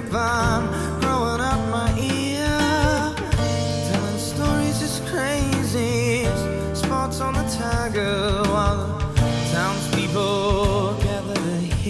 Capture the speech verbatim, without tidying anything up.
grapevine growing up my ear, telling stories is crazy, spots on the tiger while the townspeople